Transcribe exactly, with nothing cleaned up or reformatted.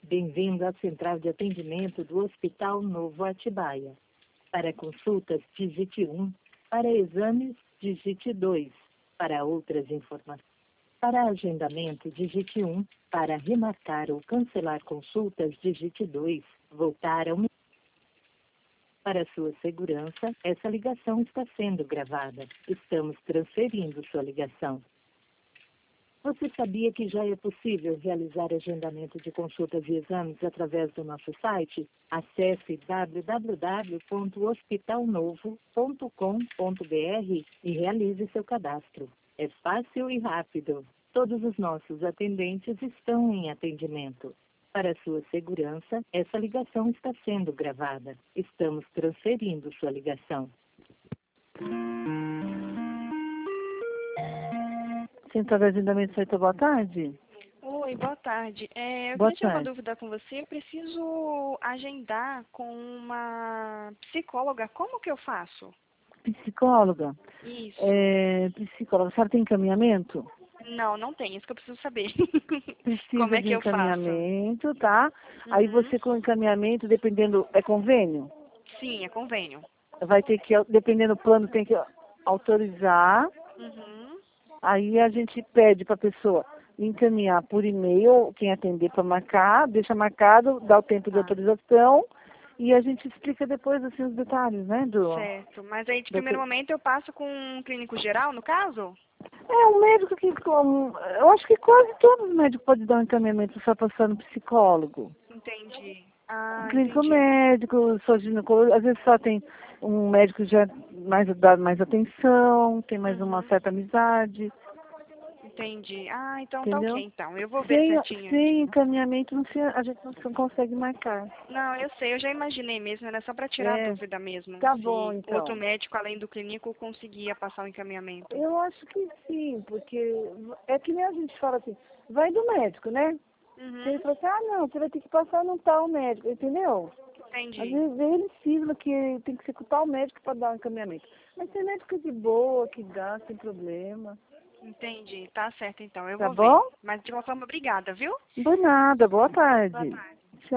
Bem-vindo à central de atendimento do Hospital Novo Atibaia. Para consultas, digite um. Para exames, digite dois. Para outras informações. Para agendamento, digite um. Para remarcar ou cancelar consultas, digite dois. Voltar ao... Para sua segurança, essa ligação está sendo gravada. Estamos transferindo sua ligação. Você sabia que já é possível realizar agendamento de consultas e exames através do nosso site? Acesse w w w ponto hospital novo ponto com ponto b r e realize seu cadastro. É fácil e rápido. Todos os nossos atendentes estão em atendimento. Para sua segurança, essa ligação está sendo gravada. Estamos transferindo sua ligação. Central de Agendamento Feita, boa tarde. Oi, boa tarde. É, eu Boa queria tirar uma tarde. dúvida com você. Eu preciso agendar com uma psicóloga. Como que eu faço? Psicóloga. Isso. É, psicóloga, a senhora tem encaminhamento? Não, não tem. Isso que eu preciso saber. Precisa Como é de que eu faço? encaminhamento, tá? Uhum. Aí você com encaminhamento, dependendo, é convênio? Sim, é convênio. Vai ter que, dependendo do plano, tem que autorizar. Uhum. Aí a gente pede para a pessoa encaminhar por e-mail, quem atender para marcar, deixa marcado, dá o tempo de Tá. autorização e a gente explica depois assim os detalhes, né? Do, Certo. Mas aí, de do primeiro momento, eu passo com um clínico geral, no caso? É um médico que, como, eu acho que quase todos os médicos podem dar um encaminhamento só passando psicólogo. Entendi. Ah, Clínico entendi. médico, só ginecólogo, às vezes só tem um médico que já mais, dá mais atenção, tem mais uma Uhum. certa amizade, Entendi. Ah, então tá ok, entendeu? então. Eu vou ver Sem, certinho sem aqui. encaminhamento não se, a gente não consegue marcar. Não, eu sei, eu já imaginei mesmo, era só para tirar a É, dúvida mesmo, tá bom se outro então. médico, além do clínico, conseguia passar o encaminhamento. Eu acho que sim, porque é que nem a gente fala assim, vai do médico, né? Se ele Uhum, fala assim, ah não, você vai ter que passar no tal médico, entendeu? Às entendi, vezes ele cisma que tem que ser com tal médico para dar um encaminhamento. Mas tem médico de boa, que dá, sem problema. entendi, tá certo então, eu Tá vou ver. bom? Mas de qualquer forma, obrigada, viu? Por nada, boa Boa tarde. tarde.